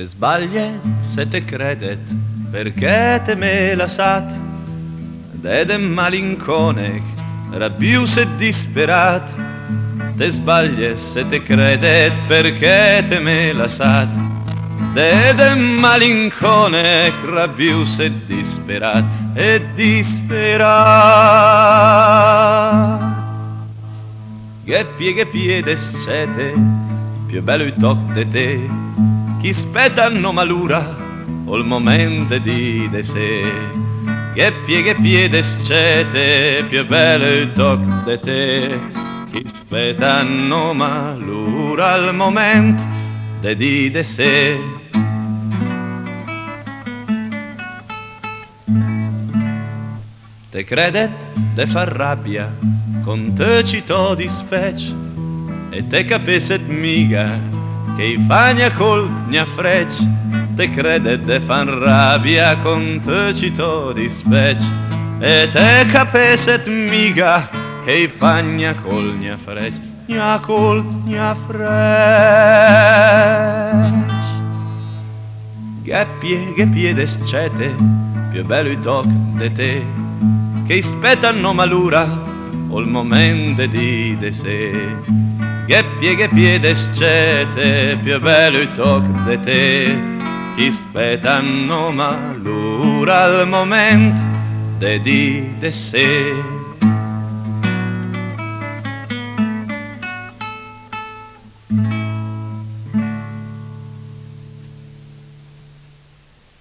Te sbaglie se te credet, perché te me lasat, ed malinconic, rabius e disperat. Te sbaglie se te credet, perché te me lasat, ed malinconic, rabius e disperat, Che piede scete, più bello il toc de te, chi spetta no malura, o il momento di de se. Che piede scete, più bello il toc de te, chi spetta no malura, al momento di de se. Te credet de far rabbia, con te citò di specie, e te capeset miga, che i fagna colt gna frecce. Te credet de fan rabbia, con te citò di specie, e te capeset miga, che i fagna col gna frecce, gna colt gna frecce. Che piede scete, più bello i toc de te, che spetano malura, o il momento di de se. Che piede scete, più bello il toc de te, chi spetano malura, al momento de se.